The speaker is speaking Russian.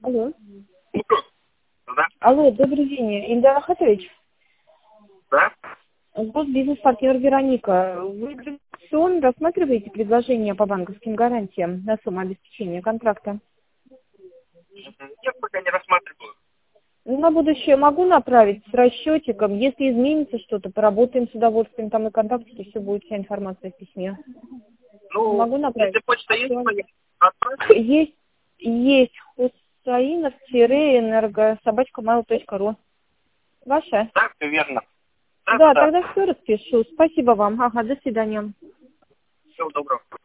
Алло. Да. Алло, добрый день. Ильдар Ахатович. Да? Бизнес-партнер Вероника. Вы традиционно рассматриваете предложения по банковским гарантиям на сумму обеспечения контракта? Нет, пока не рассматриваю. На будущее могу направить с расчетиком. Если изменится что-то, поработаем с удовольствием. Там и контакты, все будет, вся информация в письме. Ну, Могу направить. если почта есть, отправь. Есть Хусаинов-энерго@mail.ru. Ваша? Да, все верно. Да, Да. тогда все распишу. Спасибо вам. Ага, до свидания. Всего доброго.